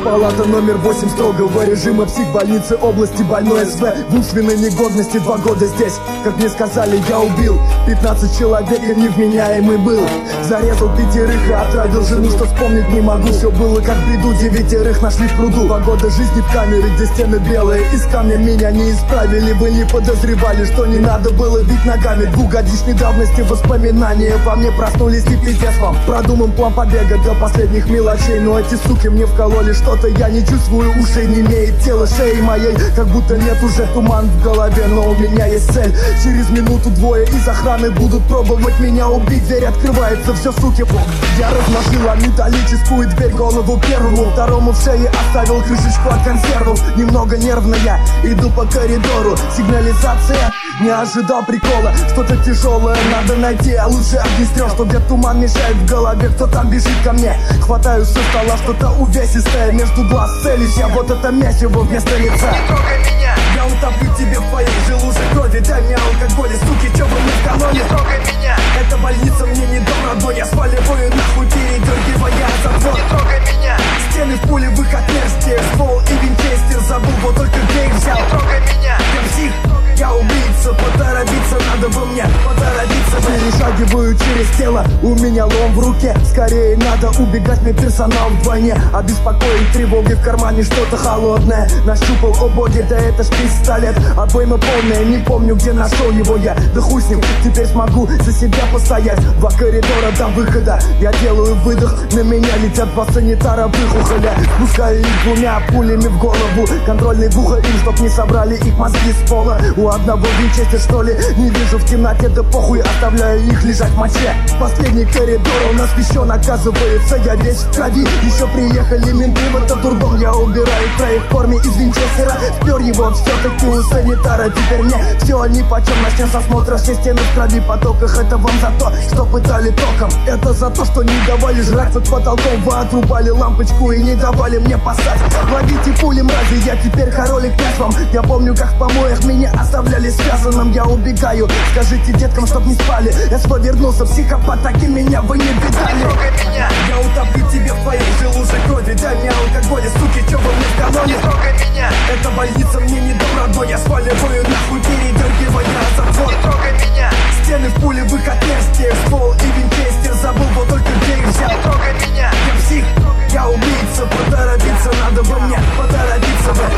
Палата номер 8 строгого режима психбольницы области больной СВ. В умственной негодности 2 года здесь. Как мне сказали, я убил 15 человек и невменяемый был. Зарезал 5 и отравил жену, что вспомнить не могу. Все было как в бреду, 9 нашли в пруду. 2 года жизни в камере, где стены белые. Из камня меня не исправили. Вы не подозревали, что не надо было бить ногами. 2-годичной давности воспоминания во мне проснулись, и пиздец вам. Продуман план побега до последних мелочей. Но эти суки мне вкололи что-то, я не чувствую ушей. Не имеет тела шеи моей, как будто нет уже туман в голове. Но у меня есть цель. Через минуту-двое из охраны будут пробовать меня убить. Дверь открывается, все, суки. Я разложила металлическую дверь, голову первому, второму в шее оставил крышечку от консервов. Немного нервно я иду по коридору. Сигнализация, не ожидал прикола. Что-то тяжелое надо найти, а лучше огнестрел, что где туман мешает в голове. Кто там бежит ко мне? Хватаю со стола что-то увесистое. Между глаз целюсь я, вот это месиво вместо лица. Не трогай меня! Я утоплю тебе в твоей же луже крови. Дай мне алкоголь, суки, чё вы мне вкололи? Не трогай меня! Эта больница мне не дом родной. Я сваливаю нахуй, передергивая затвор. Не трогай меня! Стены в пулевых отверстиях, ствол и винчестер. Забыл, вот только где их взял. Не трогай меня! Я псих, я убийца. Поторопиться надо бы мне, поторопиться. Перешагиваю через тело, у меня лом в руке. Скорее надо убегать, мне персонал вдвойне. Обеспокоен тревоги, в кармане что-то холодное. Нащупал, о боги, да это ж пистолет. Обойма полная, не помню, где нашел его я. Да хуй с ним, теперь смогу за себя постоять. 2 коридора до выхода, я делаю выдох. На меня летят 2 санитара, выхухоля. Пускаю их 2 пулями в голову. Контрольный буха им, чтоб не собрали их мозги с пола. У одного винчестер, что ли? Не вижу в темноте, да похуй, оставляю их лежать в моче. Последний коридор он освещен, оказывается, я весь в крови. Еще приехали менты в этот дурдом, я убираю край в форме из винчестера. Спер его все-таки у санитара, теперь мне все нипочем. Начнем с осмотра, все стены в крови, потоках. Это вам за то, что пытали током. Это за то, что не давали жрать под потолком. Вы отрубали лампочку и не давали мне пасать. Ловите пули, мрази, я теперь король и князь вам. Я помню, как в помоях меня оставляли связанным. Я убегаю, скажите деткам, чтоб не спали. СВ вернулся, психопат, таким меня вы не видали. Не трогай меня! Я утоплю тебе в твоей же луже крови. Дай мне алкоголь, суки, чё вы мне вкололи? Не трогай меня! Эта больница мне не дом родной. Я сваливаю нахуй, передергивая затвор. Не трогай меня! Стены в пулевых отверстиях, ствол и винчестер. Забыл, вот только где их взял. Не трогай меня! Я псих, я убийца. Поторопиться надо бы мне, поторопиться бы.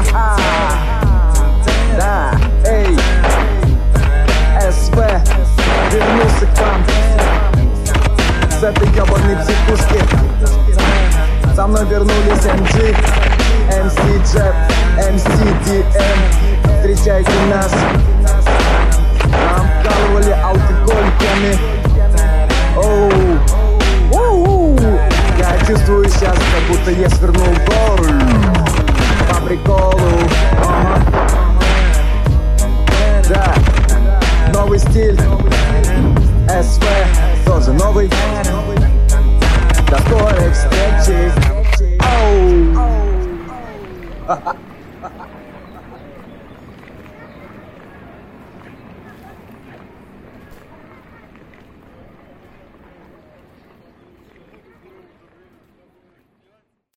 Да, эй, СВ вернулся к вам с этой ебаной психушки. Со мной вернулись MG, MC Jab, MC DM. Встречайте нас. Нам вкалывали алкоголиками. Оу, я чувствую сейчас, как будто я свернул горы. По приколу. Да, новый стиль. СВ тоже новый. До скорой встречи. Оу.